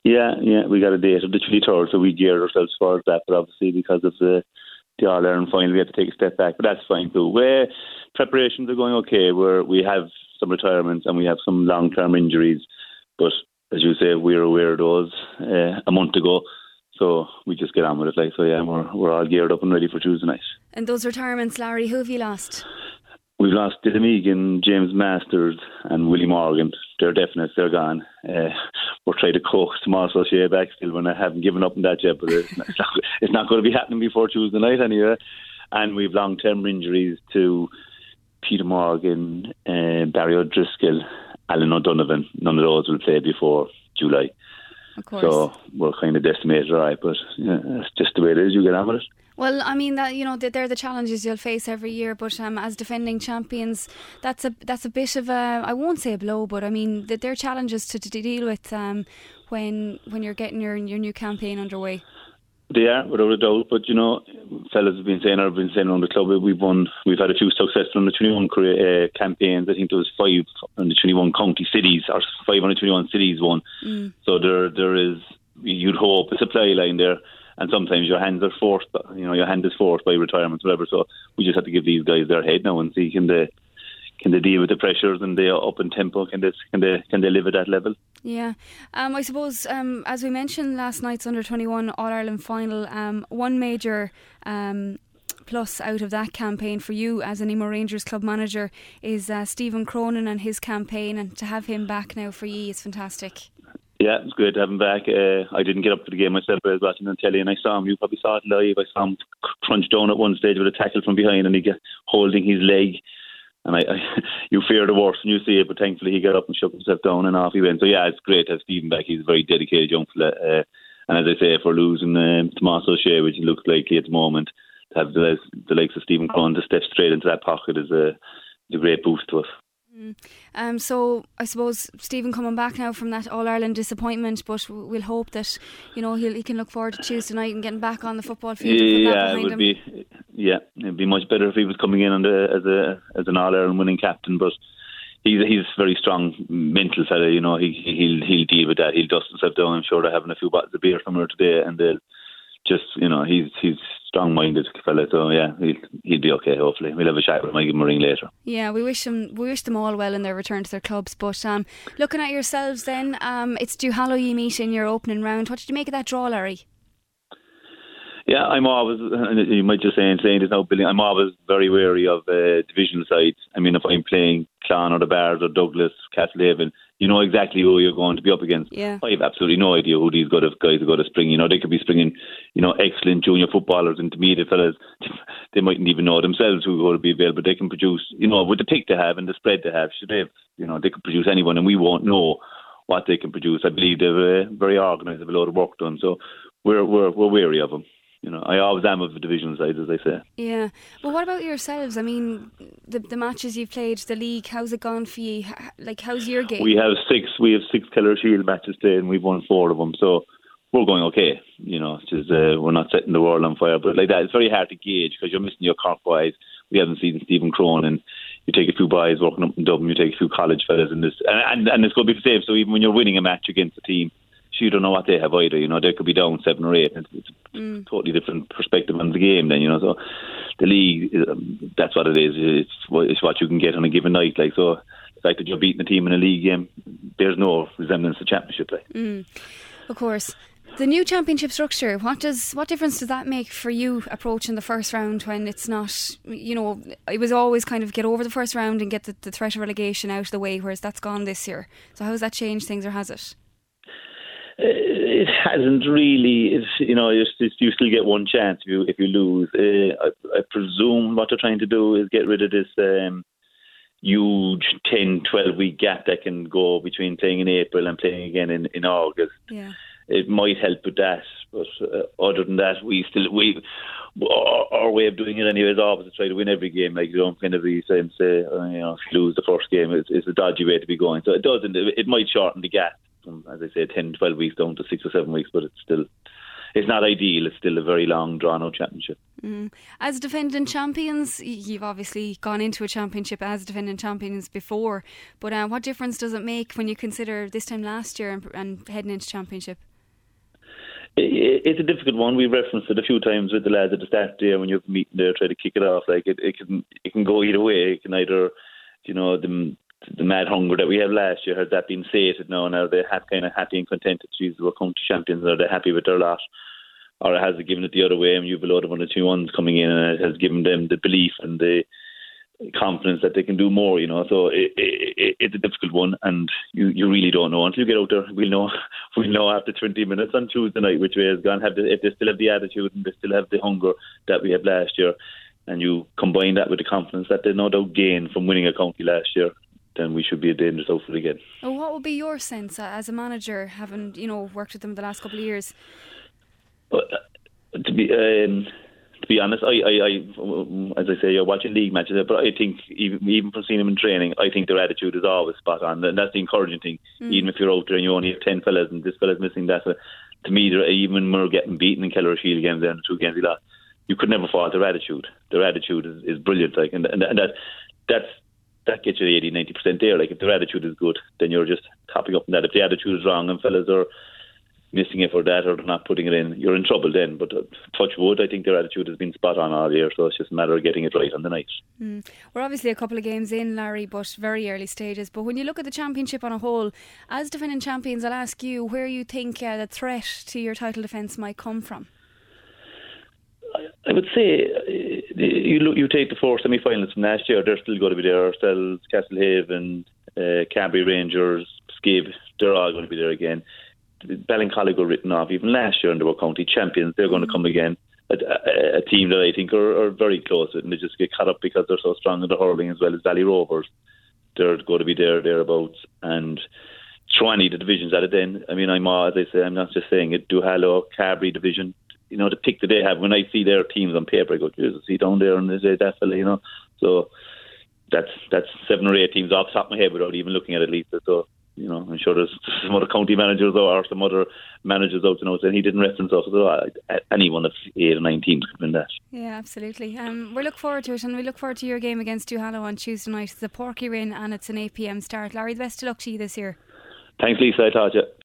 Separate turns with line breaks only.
Yeah, we got a date of the 23rd, so we geared ourselves for that, but obviously because of the All-Ireland final, we had to take a step back, but that's fine too. Preparations are going okay. We have some retirements and we have some long-term injuries, but as you say, we were aware of those a month ago, so we just get on with it. So yeah, we're all geared up and ready for Tuesday night.
And those retirements, Larry, who have you lost?
We've lost Dylan Megan, James Masters and Willie Morgan. They're definite, they're gone. We're trying to coax Tomas O'Shea back still when I haven't given up on that yet, but it's not going to be happening before Tuesday night anyway. And we've long-term injuries to Peter Morgan, Barry O'Driscoll, Alan O'Donovan. None of those will play before July.
Of course.
So we're kind of decimated, right? But it's just the way it is. You get on with it.
Well, I mean that they're the challenges you'll face every year. But as defending champions, that's a bit of a, I won't say a blow, but I mean that they're challenges to deal with when you're getting your new campaign underway. They
are, without a doubt. But fellas have been saying around the club, we've had a few successful under 21 campaigns. I think there was 5 under 21 county cities, or 5 under 21 cities won. So there is, you'd hope, a supply line there. And sometimes your hand is forced by retirements, whatever. So we just have to give these guys their head now and see can they deal with the pressures and the up in tempo? Can they live at that level?
Yeah, I suppose as we mentioned last night's under-21 All-Ireland final, one major plus out of that campaign for you as an Emo Rangers club manager is Stephen Cronin and his campaign, and to have him back now for you is fantastic.
Yeah, it's great to have him back. I didn't get up to the game myself, but I was watching on telly and I saw him. You probably saw it live. I saw him crunch down at one stage with a tackle from behind and he got holding his leg. And you fear the worst when you see it, but thankfully he got up and shook himself down and off he went. So yeah, it's great to have Stephen back. He's a very dedicated young fella. And as I say, if we're losing Tomas O'Shea, which looks likely at the moment, to have the likes of Stephen Cronin to step straight into that pocket is a great boost to us.
So I suppose Stephen coming back now from that All-Ireland disappointment, but we'll hope that he can look forward to Tuesday night and getting back on the football field.
It'd be much better if he was coming in as an All-Ireland winning captain, but he's a very strong mental fella. He'll deal with that. He'll dust himself down. I'm sure they're having a few bottles of beer somewhere today, and they'll just he's strong-minded fella, so yeah, he'll be okay. Hopefully, we'll have a chat with him. I'll give him a ring later.
Yeah, we wish them all well in their return to their clubs. But looking at yourselves, then it's Duhallow you meet in your opening round. What did you make of that draw, Larry?
Yeah, I'm always, you might just saying this now, Billy, I'm always very wary of divisional sides. I mean, if I'm playing Clon or the Bars or Douglas, Castlehaven, you know exactly who you're going to be up against.
Yeah.
I have absolutely no idea who these guys are going to spring. They could be springing, excellent junior footballers, intermediate fellas. They mightn't even know themselves who are going to be available. They can produce, with the pick they have and the spread they have, they could produce anyone, and we won't know what they can produce. I believe they're very organised, have a lot of work done, so we're wary of them. I always am of the divisional side, as I say.
Yeah. Well, what about yourselves? I mean, the matches you've played, the league, how's it gone for you? How's your game?
We have 6 Keller Shield matches played and we've won 4 of them. So we're going okay. It's just, we're not setting the world on fire. But like that, it's very hard to gauge because you're missing your Cork boys. We haven't seen Stephen Cronin. You take a few boys working up in Dublin. You take a few college fellas in this. And it's going to be the same. So even when you're winning a match against a team, you don't know what they have either. They could be down 7 or 8. It's a totally different perspective on the game then, So the league, that's what it is. It's what you can get on a given night. So the fact that you're beating a team in a league game, there's no resemblance to championship play.
Of course. The new championship structure, what difference does that make for you approaching the first round when it's not, it was always kind of get over the first round and get the threat of relegation out of the way, whereas that's gone this year. So how has that changed things, or has it?
It hasn't really. You still get one chance if you lose. I presume what they're trying to do is get rid of this huge 10-12 week gap that can go between playing in April and playing again in August.
Yeah.
It might help with that, but other than that, our way of doing it anyway is always to try to win every game. Like, you don't kind of be saying, if you lose the first game, it's a dodgy way to be going. So it might shorten the gap from, as I say, 10-12 weeks down to 6 or 7 weeks, but it's not ideal. It's still a very long, drawn-out championship.
As defending champions, you've obviously gone into a championship as defending champions before, but what difference does it make when you consider this time last year and heading into championship?
It's a difficult one. We referenced it a few times with the lads at the start there when you're meeting there, try to kick it off. Like it can go either way. It can either, the mad hunger that we had last year, has that been sated now? Now they're kind of happy and contented. Geez, we're county champions. Are they happy with their lot? Or has it given it the other way and you've a load of 1 or 2 ones coming in and it has given them the belief and the confidence that they can do more, So it's a difficult one and you really don't know until you get out there. We'll know after 20 minutes on Tuesday night which way it's gone. If they still have the attitude and they still have the hunger that we had last year, and you combine that with the confidence that they no doubt gained from winning a county last year, then we should be a dangerous outfit again.
Well, what would be your sense as a manager, having worked with them the last couple of years?
To be honest, I as I say, you're watching league matches, but I think even from seeing them in training, I think their attitude is always spot on, and that's the encouraging thing. Even if you're out there and you only have 10 fellas and this fella's missing that, to me, even when we're getting beaten in Keller Shield games and the 2 games we lost, you could never fault their attitude. Their attitude is brilliant, like, and that gets you 80-90% there. Like, if their attitude is good, then you're just topping up on that. If the attitude is wrong and fellas are missing it for that or they're not putting it in, you're in trouble then. But touch wood, I think their attitude has been spot on all year, so it's just a matter of getting it right on the night.
We're obviously a couple of games in, Larry, but very early stages. But when you look at the championship on a whole, as defending champions, I'll ask you where you think the threat to your title defence might come from.
I would say you take the 4 semi-finals from last year, they're still going to be there. Ourselves, Castlehaven, Cabry Rangers, Skib, they're all going to be there again. Ballincollig were written off even last year and they were county champions. They're going to come again. A team that I think are very close to it, and they just get caught up because they're so strong in the hurling, as well as Valley Rovers. They're going to be thereabouts. And Trani, the divisions at it then. I mean, I'm not just saying it. Duhallow, Cabry division. The pick that they have, when I see their teams on paper, I go, Jesus, see down there and they say that fella, So that's 7 or 8 teams off the top of my head without even looking at it, Lisa. So, I'm sure there's some other county managers or some other managers out and he didn't reference us. So any one of 8 or 9 teams could win that.
Yeah, absolutely. We look forward to it, and we look forward to your game against Duhallow on Tuesday night. It's the Porky Rin and it's an 8 p.m. start. Larry, the best of luck to you this year.
Thanks, Lisa. I taught you.